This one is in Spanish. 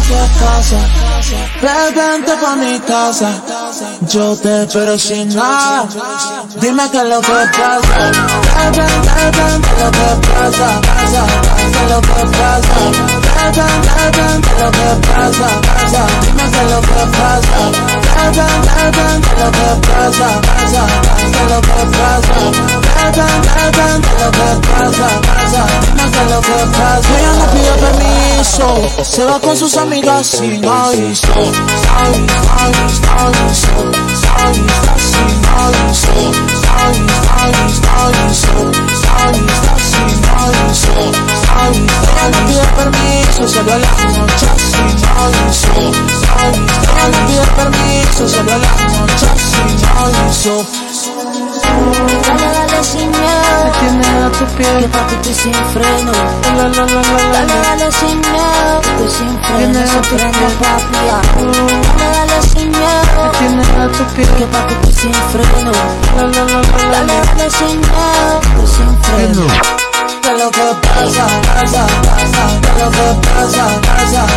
que pasa. Vente pa' mi casa, yo te espero sin nada. Dime qué es lo que pasa. Ven, lo que pasa, qué es lo que pasa. Ven, lo que pasa, dime qué es lo que pasa. Ven, lo que pasa, qué es lo que pasa. Ven, lo que pasa, dime qué es lo que pasa. Ella no pide permiso, se va con sus amigas sin aviso. Ella no pide permiso, se va la noche sin aviso. Ella no pide permiso, se va la noche sin aviso. Dale sin miedo, me tienes a tu pie, que papi estoy sin freno. Dale sin miedo, estoy sin freno, sin freno papi. Dale sin miedo, me tienes a tu pie, que papi estoy sin freno. Dale sin miedo, estoy sin freno. ¿Qué es lo que pasa? ¿Qué es lo que pasa?